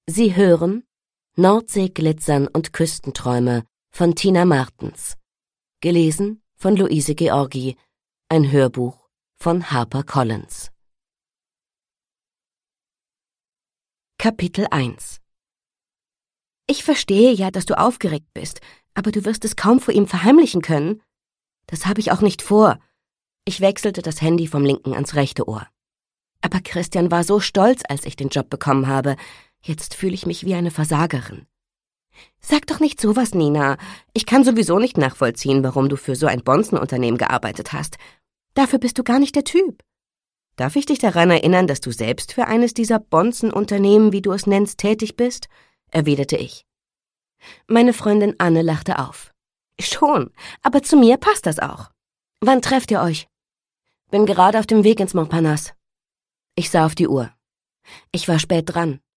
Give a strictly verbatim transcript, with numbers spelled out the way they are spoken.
Sie hören Nordseeglitzern und Küstenträume von Tina Martens. Gelesen von Luise Georgi. Ein Hörbuch von HarperCollins. Kapitel eins. Ich verstehe ja, dass du aufgeregt bist, aber du wirst es kaum vor ihm verheimlichen können. Das habe ich auch nicht vor. Ich wechselte das Handy vom linken ans rechte Ohr. Aber Christian war so stolz, als ich den Job bekommen habe. Jetzt fühle ich mich wie eine Versagerin. Sag doch nicht sowas, Nina. Ich kann sowieso nicht nachvollziehen, warum du für so ein Bonzenunternehmen gearbeitet hast. Dafür bist du gar nicht der Typ. Darf ich dich daran erinnern, dass du selbst für eines dieser Bonzenunternehmen, wie du es nennst, tätig bist? Erwiderte ich. Meine Freundin Anne lachte auf. Schon, aber zu mir passt das auch. Wann trefft ihr euch? Bin gerade auf dem Weg ins Montparnasse. Ich sah auf die Uhr. Ich war spät dran.